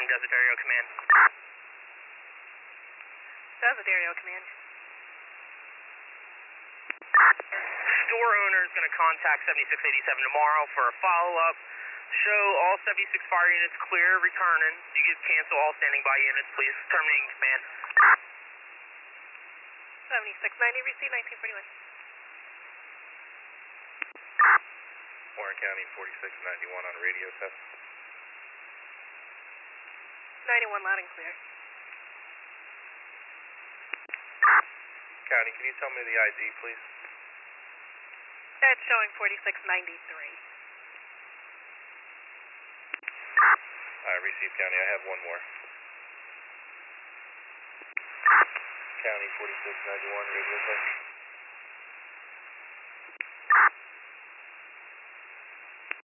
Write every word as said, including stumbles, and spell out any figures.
confirm Desiderio Command. Desiderio Command. Store owner is going to contact seventy-six eighty-seven tomorrow for a follow-up. Show all seventy-six fire units clear, returning. You can cancel all standing by units, please. Terminating command. seventy-six ninety, receive nineteen forty-one. Warren County forty-six ninety-one on radio test. ninety-one loud and clear. County, can you tell me the I D, please? It's showing forty-six ninety-three. I received County. I have one more. County forty-six ninety-one radio test.